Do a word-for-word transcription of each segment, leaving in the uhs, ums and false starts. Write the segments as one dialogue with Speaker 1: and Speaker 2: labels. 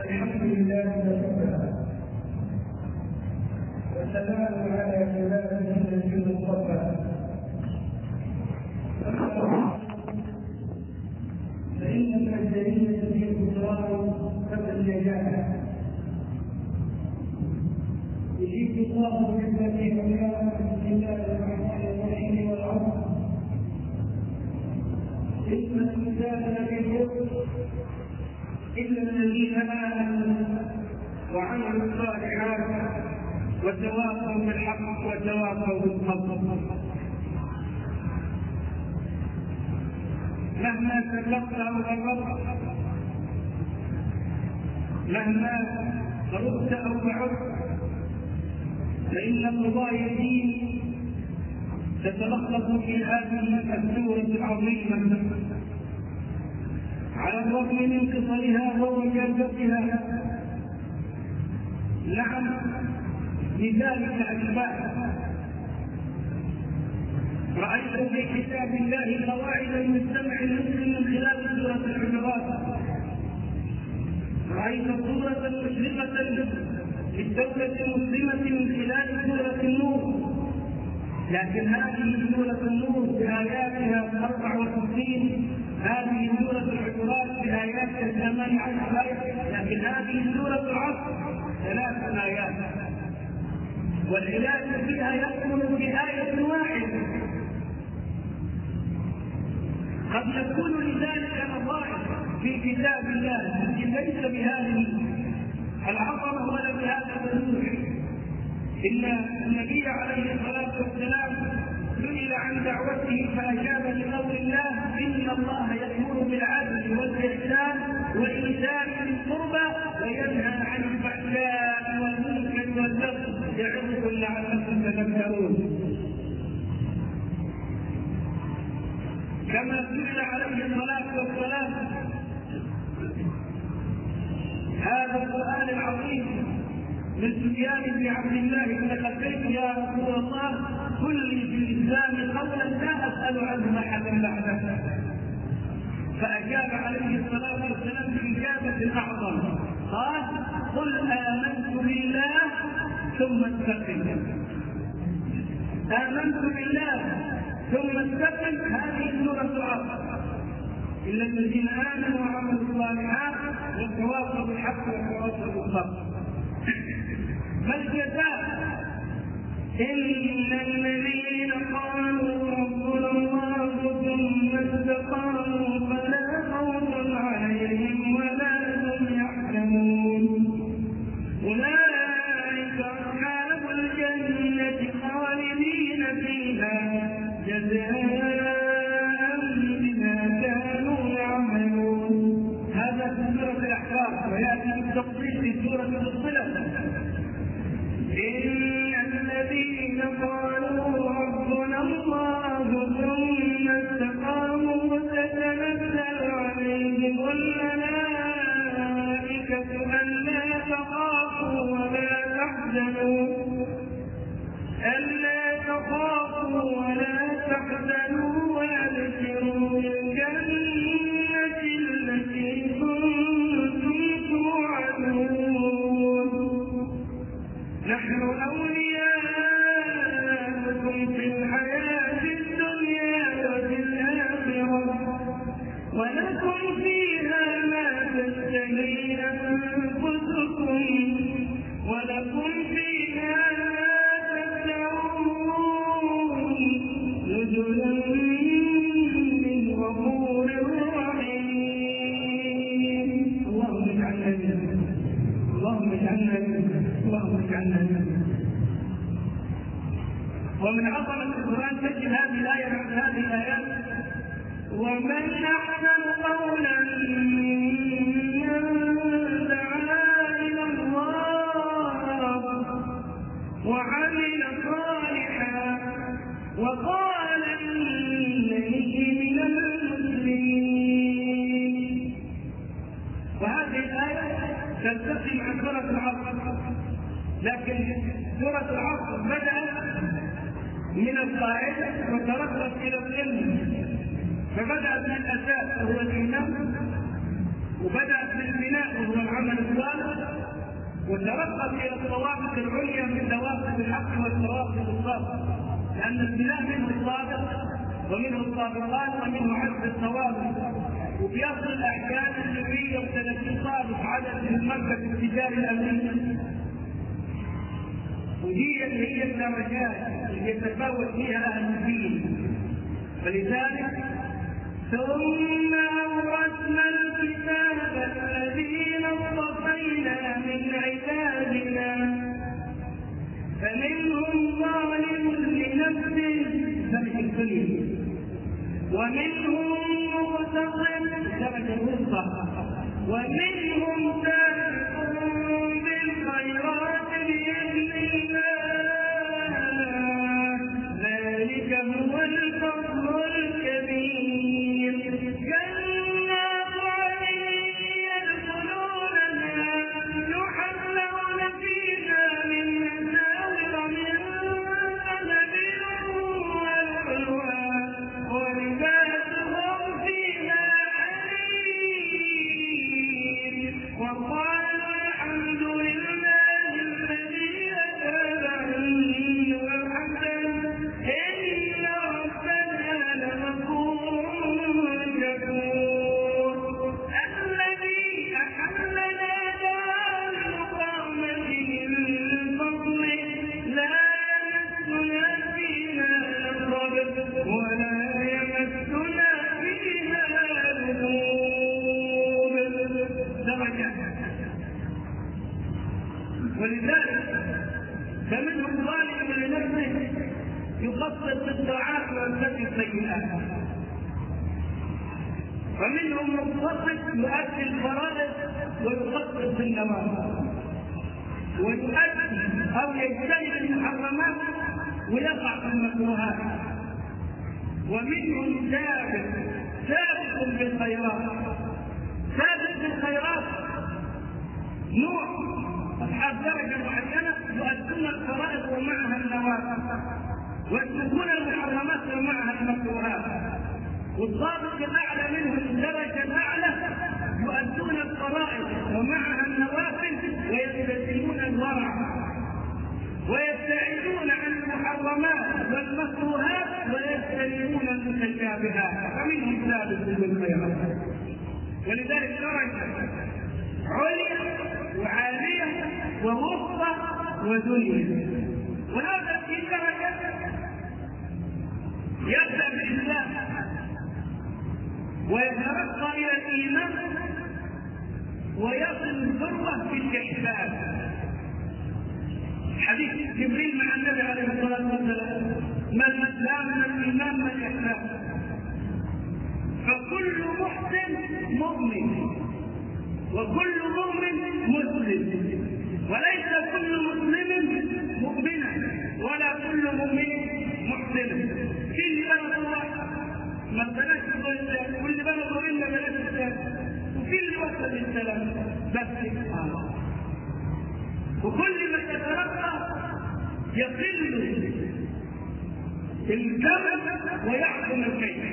Speaker 1: الحمد لله وكفى والسلام على عباده الذين اصطفى. فإن الجريمة في الإقرار قبل النجاة يجيب الله بالتي عيان بسم الله الرحمن الرحيم والعصر إن الإنسان لفي خسر إلا الذين آمنوا وعملوا الصالحات وتواصوا بالحق وتواصوا بالصبر. مهما سبقت أو غربت، مهما قربت أو بعدت، فإن قضايا الدين تتلخص في هذه السورة العظيمة على الرغم من قصرها ووجازتها. نعم، لذلك أشباه رأيت في كتاب الله قواعد المجتمع المسلم من خلال سورة الحجرات، رأيت صورة مشرقة للدولة المسلمة من خلال سورة النور، لكن هذه سورة النور بآياتها أربع وخمسين، هذه سورة الحجرات بآياتها ثمان عشر آية، لكن هذه سورة العصر ثلاث آيات، والعلاج فيها يكمن بآية واحدة. قد يكون لذلك نظائر في كتاب الله لكن ليس بهذه العظمة ولا بهذا الوضوح. إن النبي عليه الصلاة والسلام سئل عن دعوته فأجاب بقول الله: إن الله يأمر بالعدل والإحسان وإيتاء ذي القربى وينهى عن الفحشاء والمنكر والبغي يعظكم لعلكم تذكرون. كما سئل عليه الصلاة والسلام هذا القرآن العظيم من سفيان بن عبد الله بن قتيل: يا رسول الله قل لي في الإسلام قولا لا أسأل عنه أحدا بعده. فأجاب عليه الصلاة والسلام بإجابة أعظم، قال: قل آمنت بالله ثم استقم. آمنت بالله ثم استقم، هذه سورة العصر. إلا الذين آمنوا وعملوا الصالحات وتواصوا بالحق وتواصوا بالصبر. ما الجزاء؟ إن الذين قالوا ربنا الله ثم استقاموا فلا خوف عليهم ولا هم يحزنون، أولئك أصحاب الجنة خالدين فيها جزاء بما كانوا يعملون. هذا في سورة الأحقاف، ويأتي بالتفصيل في سورة الصلة: إن الذين قالوا ربنا الله ثم استقاموا تتنزل عليهم الملائكة ألا تخافوا ولا تحزنوا ألا تخافوا ولا تحزنوا وأبشروا بالجنة التي كنتم توعدون، نحن أولياؤكم في الحياة الدنيا وفي الآخرة ولكم فيها ما تشتهي أنفسكم ولكم فيها ما تدعون نزلا من غفور رحيم. اللهم اجعلنا منهم، اللهم اجعلنا منهم، اللهم اجعلنا منهم. ومن عظمة القرآن تجد هذه الآية بعد هذه الآيات: ومن أحسن قولا ممن دعا إلى الله وعمل صالحا وقال إنني من المسلمين. وهذه الآية تلتقي مع سورة العصر، لكن سورة العصر بدأت من القاعدة وترقت إلى العلم، فبدأت بالأساس وهو الإيمان، وبدأت بالبناء وهو العمل الصالح، وترقت الى الضوابط العليا من ضوابط الحق والتواصل الصادق، لان السلاح منه الصادق ومنه الصادقات ومنه عدد الثوابت. وفي اصل الاحكام اللي مية وثلاثين صادق عدد من مركز التجاري الامريكي، وهي اللي هي الدرجات اللي يتفاوت فيها اهل الدين. فلذلك ثم أورثنا الكتاب الذين اصطفينا من عبادنا فمنهم ظالم لنفسه درجة الدنيا ومنهم مقتصد درجة الوسطى ومنهم سابق بالخيرات بإذن الله ذلك هو الفضل الكبير. جنات عدن يدخلونها يحلون فيها من أساور من ذهب ولؤلؤا ولباسهم فيها حرير وقالوا الحمد لله الذي أذهب عنا الحزن إن ربنا لغفور شكور. الذي أحلنا دار المقامة من فضله لا يمسنا فيها نصب ولا يمسنا فيها لغوب درجة. ولذلك فمنهم ظالم لنفسه يخطط بالطاعات ويرتكب السيئات، ومنهم مقتصد يؤدي الفرائض ويخطط بالنوافل ويؤدي او يجتنب المحرمات ويقع في المكروهات، ومنهم سابق سابق بالخيرات. سابق بالخيرات نوع اصحاب درجه معينه يؤدون الفرائض ومعها النوافل ويتركون المحرمات ومعها المكروهات، والضابط الاعلى منهم الدرجه الاعلى يؤدون الفرائض ومعها النوافل ويلتزمون الورع ويبتعدون عن المحرمات والمكروهات ويجتنبون المتشابهات، فمنهم سابق بالخيرات. ولذلك درجه عليا وعاليه ووسطى ودنيا. وهذا في درجه يبدا بالاسلام ويترقى الى الايمان ويصل الذروه في الاحسان. حديث جبريل مع النبي عليه الصلاه والسلام ما الاسلام من الايمان ما الاحسان. فكل محسن مؤمن وكل مؤمن مسلم، وليس كل مسلم مؤمنا ولا كل مؤمن محسنا. في اللي بلغ الله ما بلاش الاسلام واللي بلغ الا بلاش الاسلام، وفي اللي وصل للسلام بس آه. وكل ما يترقى يقل الجمل ويعظم الكيف.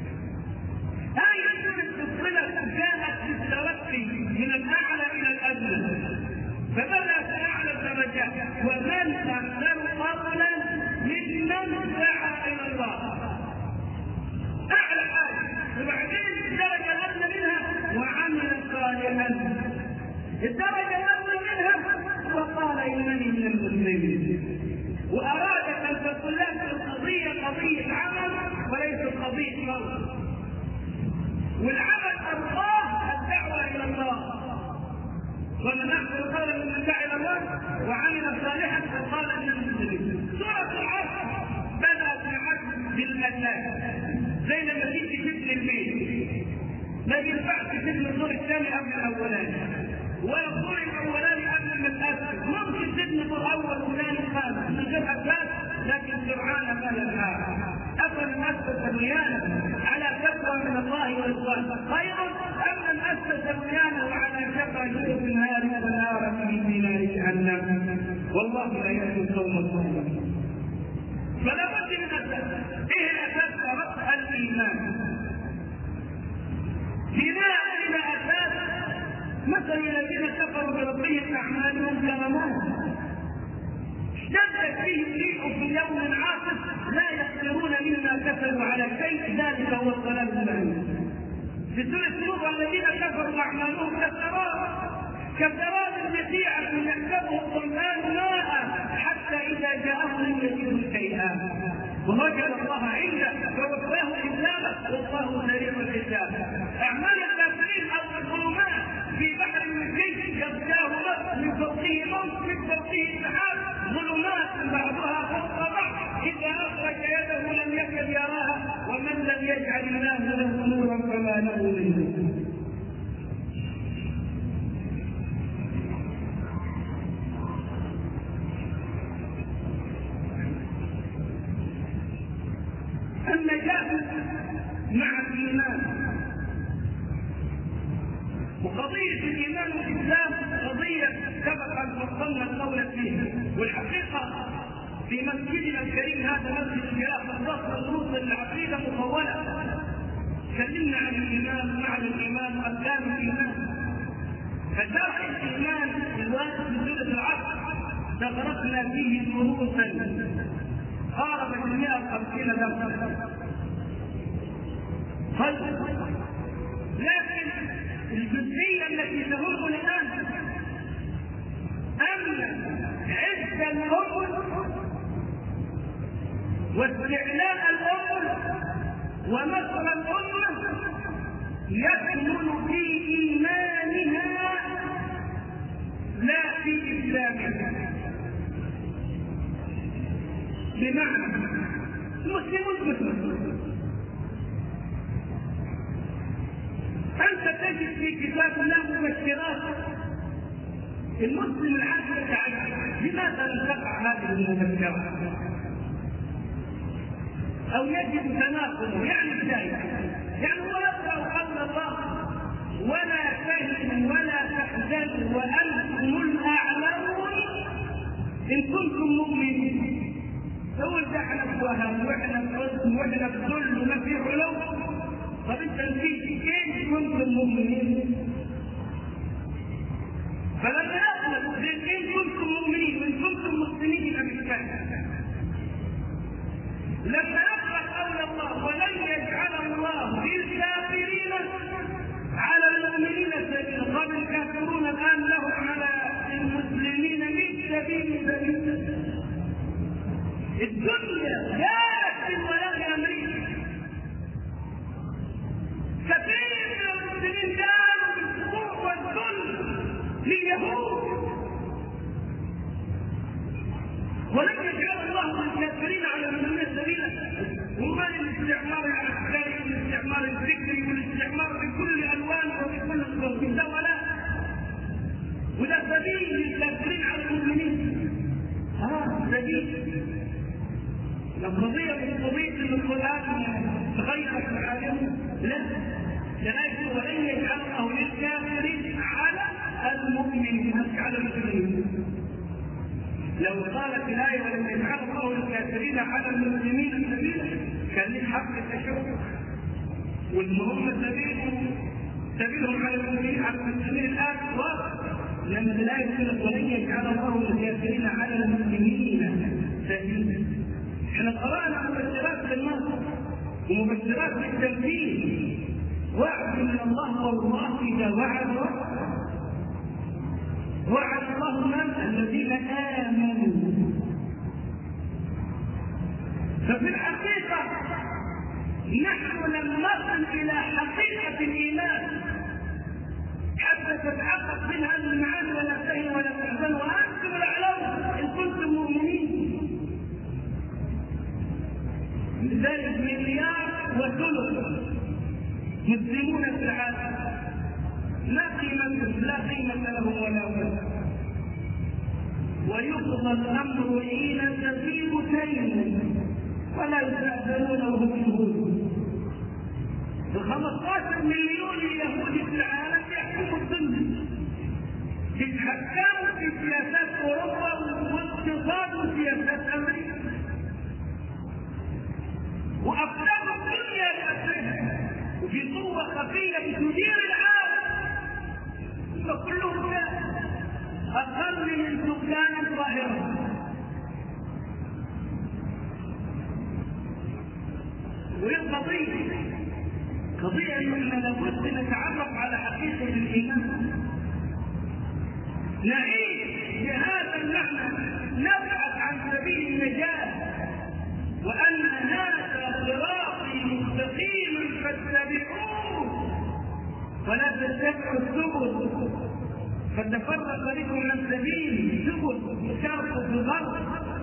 Speaker 1: هذه الصلة جاءت بالترقي من الأعلى إلى الأدنى، فبدأت أعلى الدرجات ومن أكثر قولا ممن دعا إلى الله أعلى حاجة. وبعدين الدرجة الأدنى منها وعمل صالحا، الدرجة الأدنى منها وقال إنني من المسلمين. وأرادت أن تقول لك القضية قضية عمل وليس قضية موت، والعمل أرضاه الدعوة إلى الله. ومن أحسن قولا ممن دعا إلى الله وعمل صالحا فقال إنني من المسلمين. سورة العصر بدأت بعدل بالأساس، زي لما تيجي تبني البيت ما ينفعش تبني الدور الثاني قبل الأولاني ولا الدور الأولاني قبل ما تأسس. ممكن تبني دور أول وثاني وثالث من غير أساس، لكن سرعان ما لها. أفمن أسس بنيانا على تقوى من الله ورضوانه خير أم من أسس بنيانه على شفا جرف نار ونارا في نار جهنم والله لا يهدي القوم الظالمين. فلا بد من أساس. إيه أساس رفع الإيمان؟ بناء إلى أساس مثل الذين كفروا بربهم أعمالهم كما عليهم ريح في يوم عاصف لا يقدرون مما كسبوا على شيء، ذلك هو الضلال البعيد. في سورة نوح والذين كفروا أعمالهم كسراب كسراب بقيعة يحسبه الظمآن ماء حتى إذا جاءه لم يجده شيئا ووجد الله عنده فوفاه حسابه والله سريع الحساب. أعمال الكافرين أو الظلمات في بحر المسجد يغشاه موت من فوقه موت من فوقه سحاب ظلمات بعضها فوق بعض إذا أخرج يده لم يكد يراها ومن لم يجعل الله له نورا فما له من نور. النجاة مع الإيمان. وقضية الإيمان والإسلام قضية سبق أن فصلنا القول فيها، والحقيقة في مسجدنا الكريم هذا مسجد الخلافة الضخم دروس العقيدة مطولة تكلمنا عن الإيمان معنى الإيمان وأركان الإيمان. فشرح الإيمان الوارد في سورة العصر تغرقنا فيه دروسا قاربت المئة وخمسين درسا. لكن الجزئية التي تهمنا الآن أن عز الأمر واستعلاء الأمر ونصر الأمة يكمن في إيمانها لا في إسلامها. بمعنى المسلمون مسلمون، أنت تجد في كتاب الله مبشرات المسلم العادي يتعجب لماذا لم تقع هذه المبشرات أو يجد تناقض. يعني ازاي؟ يعني هو يقرأ قول الله ولا تهنوا ولا تحزنوا وأنتم الأعلون إن كنتم مؤمنين. تقول ده احنا في وهم واحنا في حزن واحنا في ذل وما في علو. طب انت نسيت ان كنتم مؤمنين؟ فلما يطلب ان كنتم مؤمنين وان كنتم مسلمين يبقى بالكامل. لما يقرأ قول الله ولن يجعل الله للكافرين على المؤمنين سبيلا، قال الكافرون الان لهم على المسلمين من سبيل سبيل. الدنيا لا يكفي ولا لأمريكا. كثير من المسلمين كانوا بالسوء والذل لليهود، ولم يجعل الله للكافرين على المؤمنين سبيلا. وما الاستعمار العسكري والاستعمار الفكري والاستعمار بكل الوانه وبكل الصور ده ولا وده سبيل للكافرين على المؤمنين. اه سبيل. القضية من قضية القرآن تغيرت العالم، لا لذلك ولن يجعل الله للكافرين على المؤمنين مش على المسلمين. لو قالت الآية ولن يجعل الله للكافرين على المسلمين سبيلا كان ليه حق التشرع، والمهم سبيلهم سبيلهم على المؤمنين على المسلمين الآن واضح. لأن الآية يقول ولن يجعل الله للكافرين على المسلمين سبيلا. احنا قرأنا مبشرات للنصر ومبشرات للتنفيذ. وعد من الله والله إذا وعد وعد الله من الذين آمنوا. ففي الحقيقة نحن لم نصل إلى حقيقة الإيمان حتى تتحقق منها المعاني ولا تهن ولا تحزن وأنتم الأعلون إن كنتم مؤمنين. لذلك مليار وثلث مسلمون في العالم لا قيمة لا قيمة لهم ولا وزن، ويقضى الأمر حين تفيض تيم ولا يستأذنون وهم شهود. الخمسطاشر مليون يهودي في العالم يحكموا الدنيا، يتحكموا في سياسات أوروبا واقتصاد وسياسات أمريكا، وأفلام الدنيا بأسرها وفي قوة خفية تدير العالم. فكلهم أقل من سكان الظاهرة. قضية قضية أننا لابد نتعرف على حقيقة الإيمان، نعيش بهذا المعنى، نبحث عن سبيل النجاة، وأن هذا صراطي مستقيما فاتبعوه ولا تتبعوا السبل فتفرق بكم عن سبيل سبل الشرق في الغرب،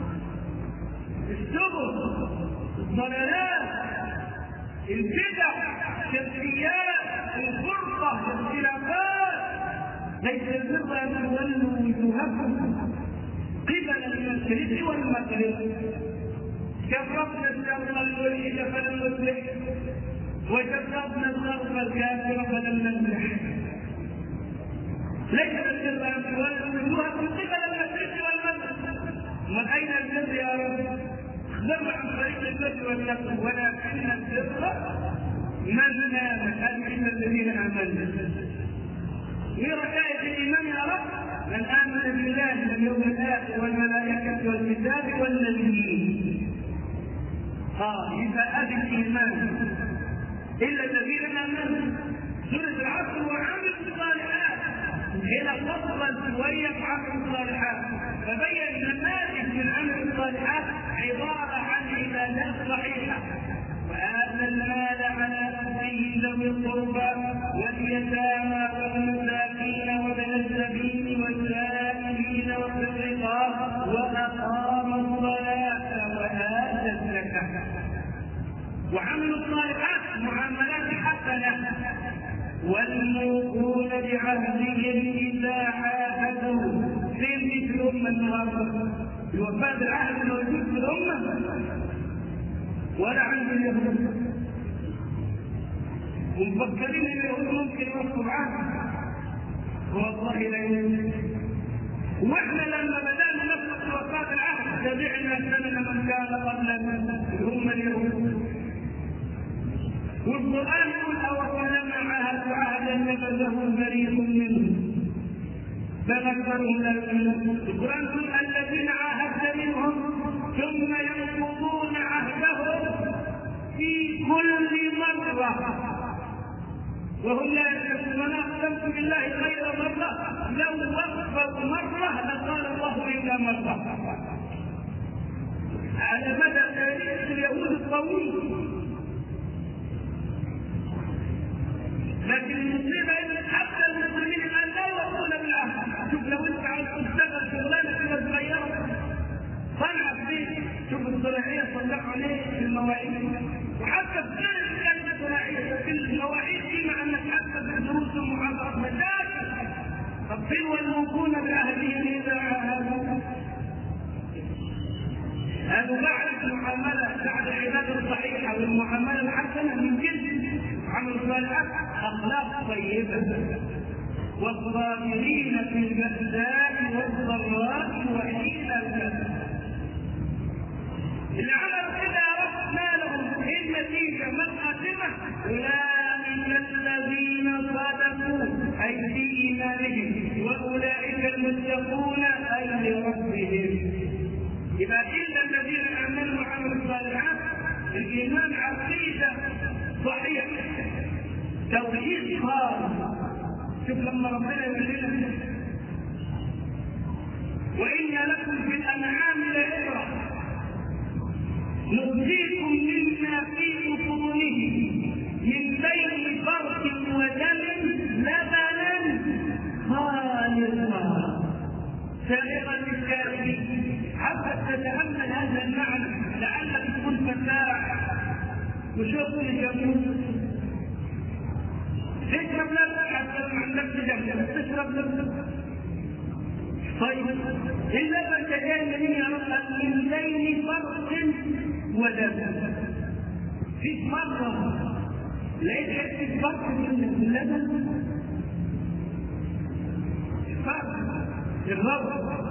Speaker 1: السبل الضلالات البدع الشركيات الفرقة الاختلافات. ليس البر ان تولوا وجوهكم قبل المشرق والمغرب، جربنا الشرق الوليد فلم نفلح وجربنا الغرب الكافر فلم نفلح. ليس البر ان تولوا وجوهكم قبل المشرق والمغرب، من اين البر يا رب؟ اخبرنا عن طريق البر والتقوى، ولكن البر من امن، هذه الذين امنوا. وركائز الايمان يا رب من امن بالله واليوم الاخر والملائكه والكتاب والنبيين. اه اذا هذه الايمان الا الذين امنوا. سوره العصر وعملوا الصالحات، هنا فصلا شويه في عمل الصالحات، فبين نماذج من عمل الصالحات عباره عن عبادات صحيحه. وآتى المال على حبه ذوي القربى واليتامى والمساكين وابن السبيل والسائلين وفي الرقاب وأقام الصلاة وآتى الزكاة. وعملوا الصالحات معاملات حسنة. والموفون بعهدهم إذا عاهدوا. فين مثل الأمة النهارده؟ الوفاء بالعهد الموجود في الأمة ولا عند اليهود، ومفكرين ان اليهود ممكن يوفوا بعهد، والله لا يمكن. واحنا لما بدانا نفرق وفاء العهد تبعنا سنن من كان قبلنا هم اليهود. والقران يقول اوفلما عاهدوا عهدا نبذه فريق منهم بل اكثرهم لا يؤمنون. القران يقول الذين عاهدت منهم ثم ينقضون عهدهم في كل مرة وهم لا يعلمون. ما أقسمت بالله غير مرة، لو وقفوا مرة لقال الله إلا مرة. على مدى تاريخ اليهود الطويل. لكن المصيبة إن حتى المسلمين الآن لا يوفون بالعهد. شوف لو أنت عايز تشتغل شغلانة كده صغيرة صنعت فيه، شوف الصلاحية صلحوا عليه في المواعيد، وحتى في غير الكلمة الصلاحية في المواعيد دي مع انك حتى في الدروس والمحاضرات مشاكل. طب فين والموفون بعهدهم اذا عاهدوا؟ هذا بعد المعاملة، بعد العبادة الصحيحة والمعاملة الحسنة من جد عمل الصالحات اخلاق طيبة. والصابرين في البأساء والضراء وحين البأس. اللي عملوا كده عرفنا لهم ايه النتيجه ما الخاتمه؟ اولئك الذين صدقوا اي في ايمانهم واولئك المتقون اي لربهم. يبقى الا الذين امنوا وعملوا الصالحات. الايمان عقيده صحيحه، توحيد خالص. شوف لما ربنا يقول لنا وان لكم في الانعام لعبره نسقيكم مما في بطونه من بين فرث ودم لبنا خالصا سائغا للشاربين. حتى تتامل هذا المعنى لعلك تكون فتاح وشوف الجمهور تشرب لبن حتى ما عندكش دم تشرب لبن. طيب اللبن كان من يا رب من بين فرث ودم. في مرة لقيت حته فرث من اللبن، فرث الرب.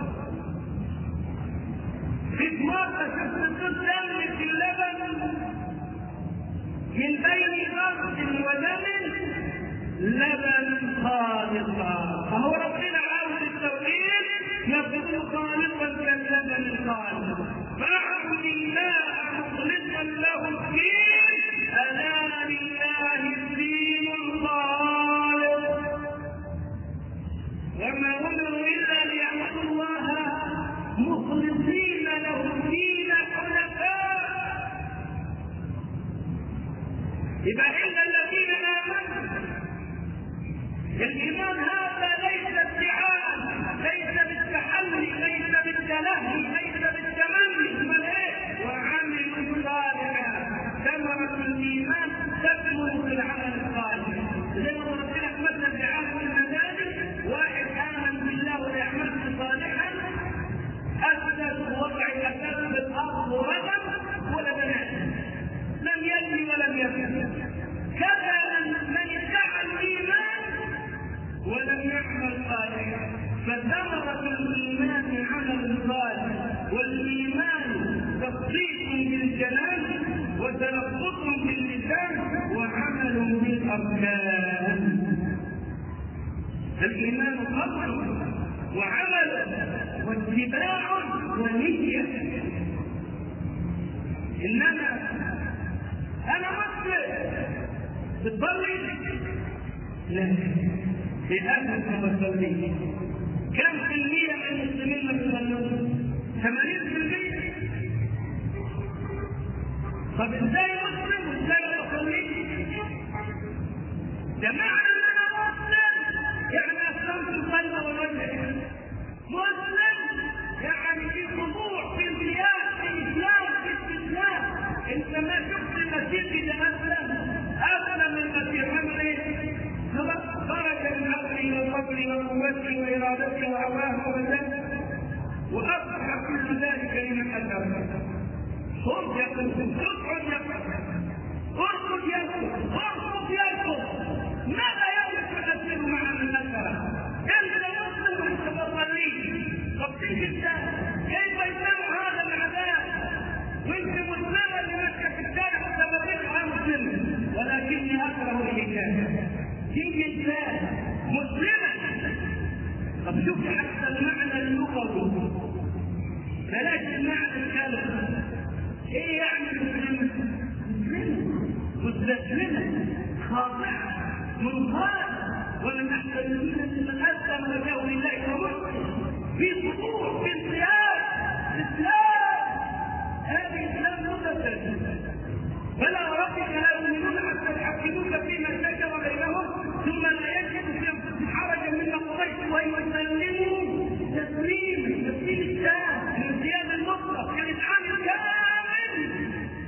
Speaker 1: في مرة شفت دم في اللبن من بين فرث ودم لبن خالصا. فهو ربنا عاوز التوحيد يكون خالصا كاللبن الخالص. فاعبد الله مخلصا له الدين اتباع ونية. إنما أنا مسلم بتصلي؟ لا، للأسف ما بتصليش. كم في المية من المسلمين ما بيصلون؟ ثمانين في المية. طب ازاي مسلم وازاي ما بتصليش؟ ده معنى ان انا مسلم يعني اسلمت القلب والوجه. مسلم يعني في خضوع، في انقياد، في اسلام، في استسلام. انت ما شفت المسيح اذا اسلم اسلم المسيح عمل ايه؟ خرج من عقله وفضله وقوته وارادته وهواه ومزاجه واصبح كل ذلك لمن اسلم. صرت يقول اقعد يقول ارقد يقول ارقد يقول. ماذا يملك تفسير معنى المسألة؟ انت مسلم وانت تصلي. طب كيف كيف يسمع هذا العذاب وانت مسلمه لنفسك في الشارع وسببتها مسلم؟ ولكني اكره الحكايه. تيجي انسان مسلما. طب شوف حتى المعنى اللغوي بلاش المعنى الكلمه. ايه يعني مسلمه؟ مسلمه مستسلمه خاضعه منقاده ومن احسن من تقدم وجهه لله ومسلم في خضوع في انقياد اسلام. هذه اسلام متسلسل. فلا وربك لا يؤمنون حتى يحكموك فيما شجر بينهم ثم لا يجدوا في انفسهم حرجا مما قضيت ويسلموا تسليم تسليم التام الانقياد المطلق الانعام الكامل.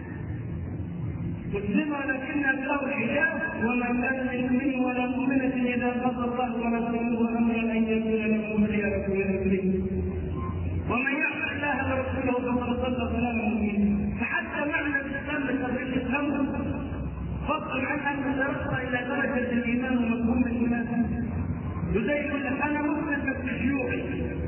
Speaker 1: مسلمة لكن له الحجاب ومن كان لمؤمن ولا مؤمنة إذا قضى الله ورسوله أمرا أن يكون لهم الخيرة من أمرهم ومن يعص الله ورسوله فقد ضل ضلالا مبينا. فحتى معنى الإسلام لتبرير الأمر فضلا عن أن ترقى إلى درجة الإيمان ومفهوم الإيمان. وزي يقول لك أنا مسلم بس شيوعي.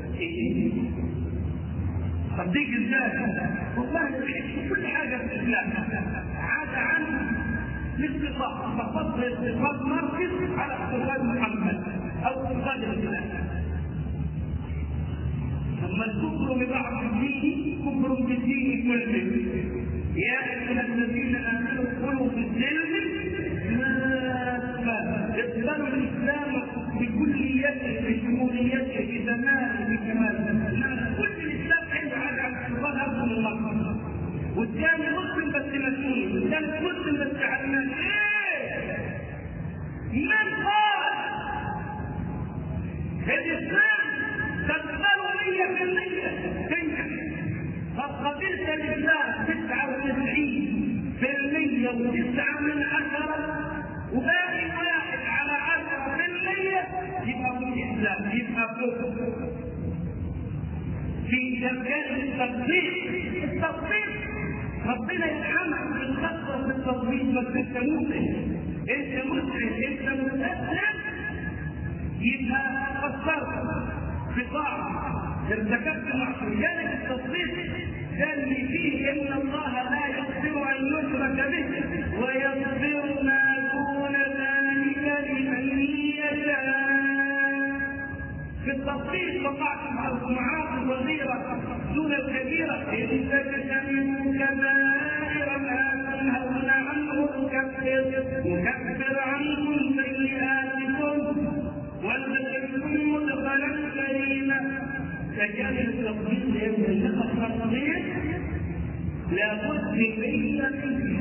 Speaker 1: طب ديك ازاي؟ والله كل حاجة في الإسلام عاد عن الاستقامة فقط الاستقامة مركز على اقتصاد محمد أو اقتصاد الإسلام. ثم الكفر ببعض الدين كفر بالدين كله. يا أيها الذين آمنوا ادخلوا في السلم كافة. اقبلوا الإسلام بكليته بشموليته بتمامه بكماله. كل الإسلام عنده عاد عن اقتصاد هذا المركز. والثاني مسلم بس مسلم، والثالث مسلم بس علمان. ايه؟ من قال؟ الإسلام تقبلوا مية في المية تنجح. فقبلت الإسلام تسعة وتسعين في المية وتسعة من عشرة وباقي واحد على عشرة في المية يبقى هو الإسلام يبقى فوق. في مجال التطبيق التطبيق ربنا يرحمك بالخطوه في التطبيق. بس انت مسلم انت مسلم انت مستسلم يبقى قصرت في طاعه ارتكبت معصيه. لذلك التطبيق ده اللي فيه ان الله لا يغفر ان يشرك به ويغفر ما دون ذلك لمن يشاء. في التطبيق وقعت معاصي صغيره دون الكبيره. ان تجتنبوا كبائر ما تنهون عنه نكفر نكفر عنكم سيئاتكم وندخلكم مدخلا كريما. فكان التطبيق يبلغ التطبيق لابد من مية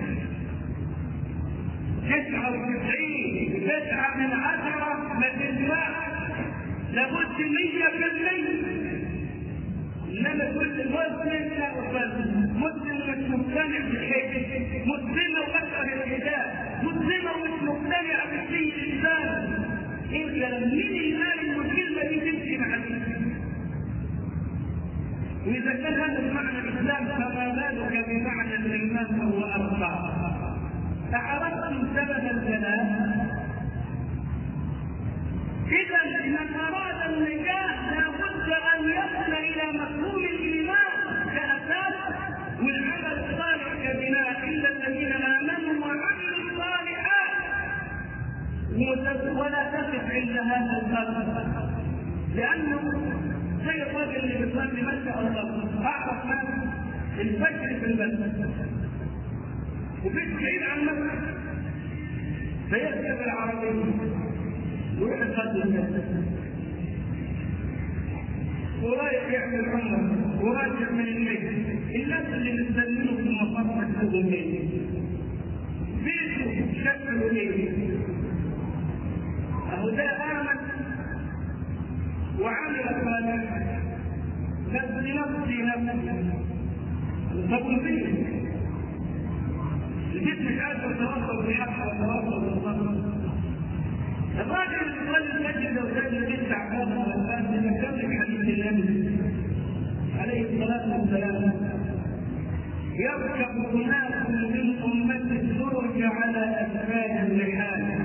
Speaker 1: تسعة وتسعين تسعة من عشرة ما تنفعش. لابد مية في المية. انما كل مسلم لا أفضل. مسلم مش مقتنع بالحج، مسلمة وأكره الحجاب، مسلمة ومش مقتنع بالدين الإسلام. إيه الكلام؟ مين المال إنه الكلمة دي تمشي مع الإسلام؟ وإذا كان هذا معنى الإسلام فما بالك بمعنى الإيمان فهو أرقى. أعرفتم سبب الجلال؟ إذا من أراد النجاة لابد أن يصل إلى مفهوم الإيمان كأساس والعمل الصالح كبناء. إلا الذين آمنوا وعملوا الصالحات ولا تقف عند هذا القدر لأنه زي الراجل اللي بيصلي مكه او غيره، اعرف ناس الفجر في البلد وبيت بعيد عن مكه فيركب العربيه يروح يصلي المسجد ورايح يعمل عمره وراجع من الليل. الناس اللي مستنينه في المطار مكتوب الليل بيته شكله ليل، اهو ده امن وعمل صالحا بس لنفسي نفسي فقلبيه البيت مش قادر يتواصل بالحق ويتواصل بالصبر. الراجل اللي يصلي المسجد وزاد البيت تعبان والناس يتكلم حديث النبي عليه الصلاه والسلام يركب أناس من أمة الزرج على أسفاد الرحال.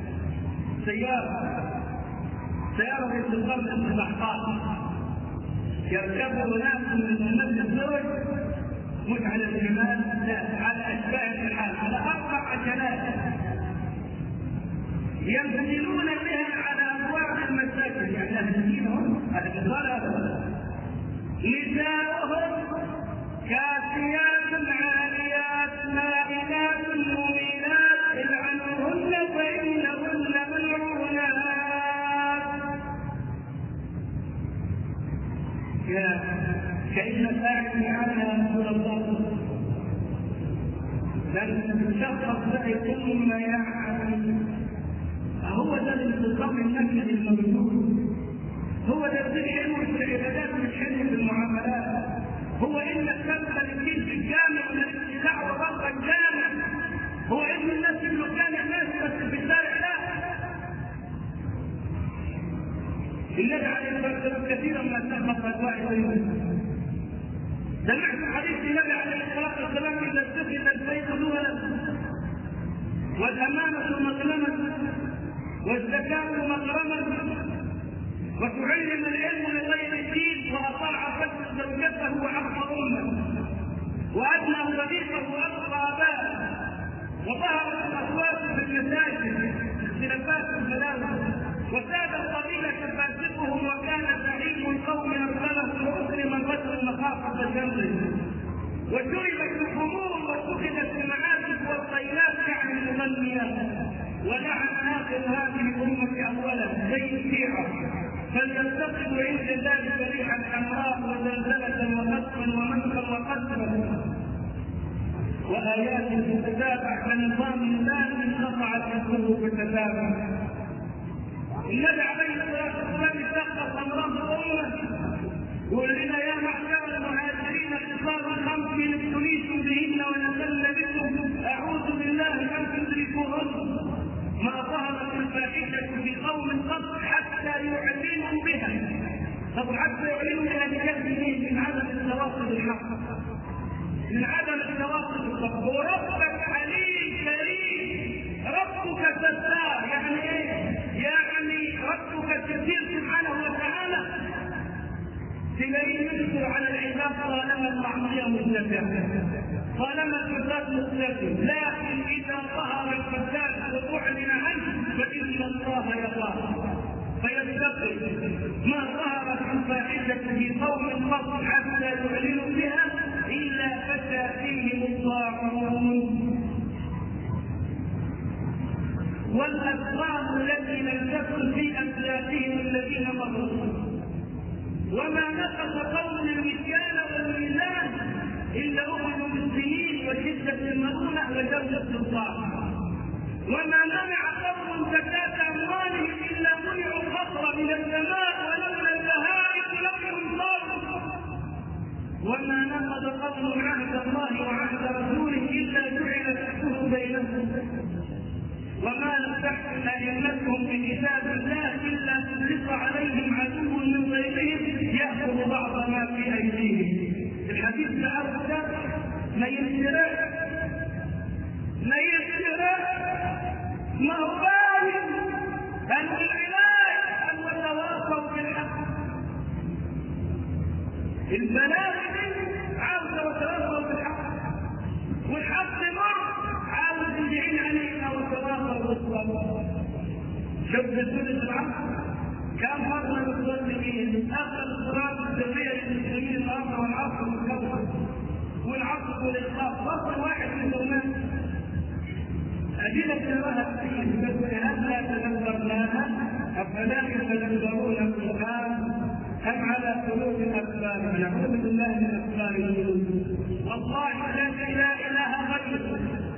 Speaker 1: سيارة سيارة بتقرن الصحفات يركب أناس من أمة الزرج مش على الجمال، لا على أسفاد الرحال، على أربع عجلات ينزلون بها على أبواب المساجد، يعني أهل دينهم أهل الصلاة نساؤهم كاسيات عاريات مائلات مميلات العنهن فإنهن ملعونات. كأن فاعل عنها رسول الله لن تشخص له ثم يعني هو ده الانتظام النفسي الموجود، هو ده الحلو في العبادات مش حلو في المعاملات، هو انك تدخل الدين في الجامع ومالكش دعوه بره الجامع، هو ان الناس يقولوا كان الناس بس في الشارع لا. النبي عليه الصلاه والسلام كثيرا ما سبق ادواء اليوم سمعت حديث النبي عليه الصلاه والسلام اذا اتخذ البيت دولا والامانه مظلمه والزكاه مكرمه وتعلم العلم لغير الدين واطاع فجر زوجته وعرف امه وادنى صديقه والقى اباه وظهرت الاصوات في المساجد اختلافات الملاوي وساد القبيله فاسقهم وكان زعيم القوم ارسله واسلم الرجل مخافه جنبه وشربت الخمور واتخذت المعازف والطيلات يعني المغنيات ولعن اخر هذه الامه اولا زي الشيعه فليلتقط عند ذلك ريحا حمراء وزلزله وخسفا ومنخا وقسما وايات تتتابع كنظام لا انقطعت الكتب بالتتابع. النبي عليه الصلاه والسلام استخلص امراض الامه يقول لنا يا معشر المهاجرين خصال خمس ابتليتم بهن ونزلن بكم اعوذ بالله ان تدركوهن ما ظهرت الفاحشه في قوم قط حتى يعلنوا بها. طب حتى يعلنوا بها بكلمه من عدم التواصل بالحق، من عدم التواصل بالحق. وربك عليم كريم، ربك ستار، يعني ايه؟ يعني ربك كثير سبحانه وتعالى تلاقيه يذكر على العباد طالما المعصيه مستمره، طالما الفساد مستمر، لكن اذا ظهر الفساد واعلن عنه فان الله يراه فيستقر ما ظهرت الفاحشه في قوم قط حتى يعلنوا بها الا فتى فيهم الطاعون والاسرار التي لم تكن في اسلافهم الذين مروا. وما نقص قوم المكيال والميزان الا اخذوا بالسنين وشده المرونه وجور السلطان. وما منع قوم زكاه اموالهم الا منعوا الفقر من السماء ولولا البهائم لم ينصروا. وما نقض قوم عهد الله وعهد رسوله الا جعل الحكم بينهم. وما لم تحكم ائمتهم بكتاب الله الا سلط عليهم عدو من غيرهم ياخذ بعض ما في ايديهم. الحديث الاول ما ينشرح ما ينشرح ما هو باين ان العلاج ان نتواصوا بالحق. البلاغ عاوز نتواصل بالحق والحق مر عاوز يدعين علينا وتواصل بالصبر. شوف سورة العصر كم مرة نصلي فيه اخر الصراط قلوب الأكفار، نعوذ بالله من أكفار القلوب. والله الذي لا إله غيره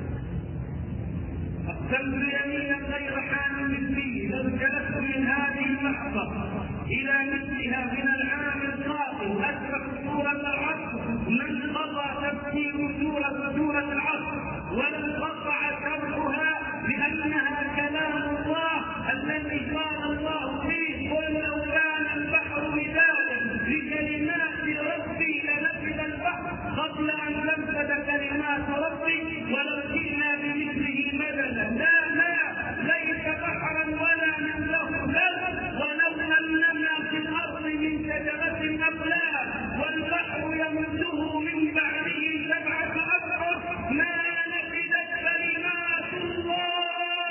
Speaker 1: أقسمت يمينا غير حامل فيه لو جلست من هذه اللحظة إلى مثلها من العام القادم أدرك سورة العصر من قضى تفسير سورة سورة العصر ولن قطع شرحها لأنها كلام الله الذي قال الله فيه قل لو كان البحر مدادا لكلمات ربي لنفد البحر قبل أن تنفد كلمات ربي ولو جئنا بمثله مددا. لا لا ليس بحرا ولا من له لذ ولو أننا في الأرض من شجرة أقلام والبحر يمده من بعده سبعة أبحر ما نفدت كلمات الله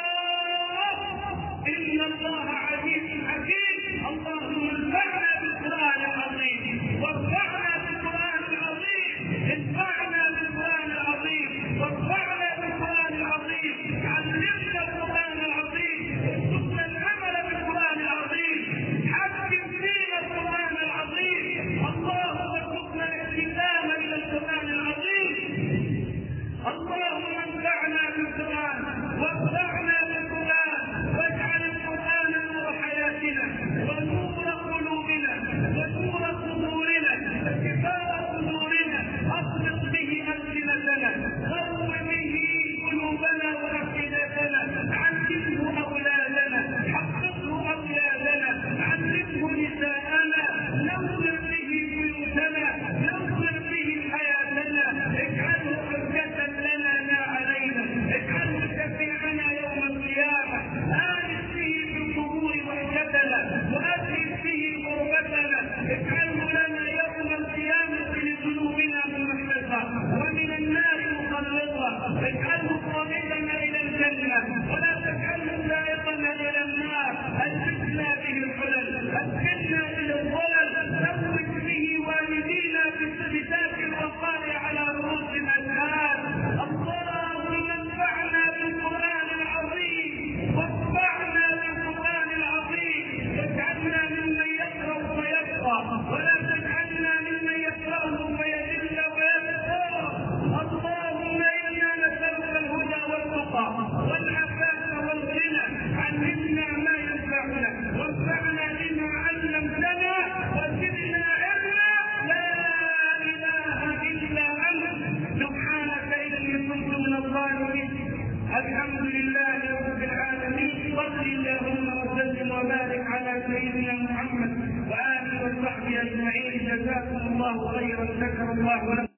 Speaker 1: إن الله عزيز حكيم. اللهم انفعنا بالقرآن العظيم وارفعنا بالقرآن العظيم انفعنا بالقرآن العظيم وارفعنا بالقرآن العظيم علمنا القرآن العظيم ارزقنا العمل بالقرآن العظيم حكم فينا القرآن العظيم. اللهم ارزقنا الاستسلام إلى القرآن العظيم. اللهم انفعنا بالقرآن وارفعنا بالقرآن واجعل القرآن نور حياتنا ونور قلوبنا ونور صدورنا وشفاء صدورنا اطلق به ألسنتنا قوم به قلوبنا وأفئدتنا علمه أولادنا حققه أولادنا علمه نساءنا نور به بيوتنا نور به حياتنا اجعله حجة لنا لا علينا اجعله شفيعنا يوم القيامة آنس به في القبور وحدتنا وأذهب به غربتنا اجعله لنا يوم القيامة لذنوبنا ممحصة ومن النار مخلصة اجعله طريقنا إلى الجنة ولا تجعله سائقنا إلى النار ألبسنا به الحلل أدخلنا إلى الظلل زوج به والدينا بسبتات الوقار على رؤوس الأنهار. اللهم انفعنا بالقرآن العظيم وارفعنا بالقرآن العظيم واجعلنا ممن يقرأ ويبقى ولا تجعلنا ممن يقرأه ويذل ويبقى. اللهم إنا نسألك الهدى والتقى والعفاف والغنى علمنا ما ينفعنا وانفعنا بما علمتنا وزدنا علما لا إله إلا أنت سبحانك إني كنت من الظالمين. الحمد لله رب العالمين. صل اللهم وسلم وبارك على سيدنا محمد وآله وصحبه أجمعين. جزاكم الله خيرا. شكر الله ولكم.